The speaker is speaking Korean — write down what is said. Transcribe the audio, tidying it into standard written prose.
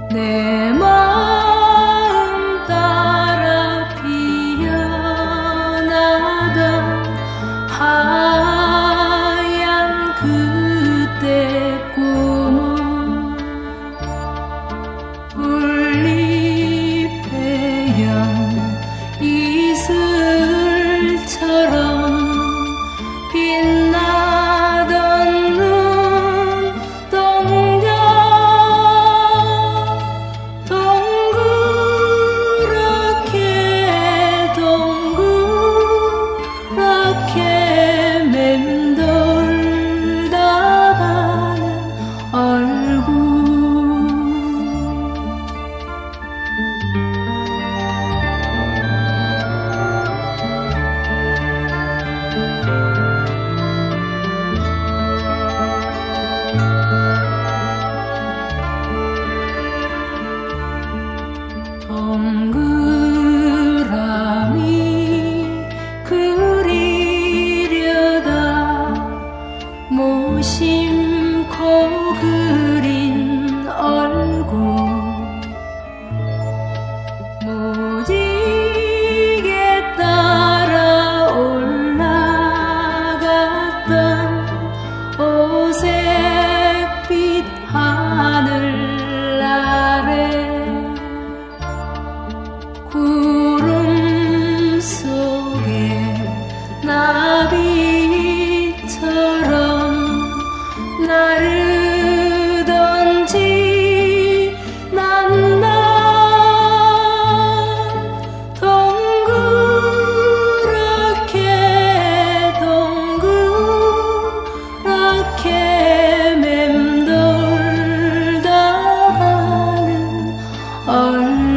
내 마음 따라 피어나던 하얀 그때 꿈은 풀잎에연 이슬처럼 빛나던 눈동자 동그랗게 동그랗게 맴돌다 가는 얼굴 동그라미 그리려다 무심코 그린 얼굴 무지개 따라 올라갔던 오색빛 하늘 아래 구름 속에 나비처럼 나르던지 난 동그랗게 동그랗게 맴돌다 가는 얼굴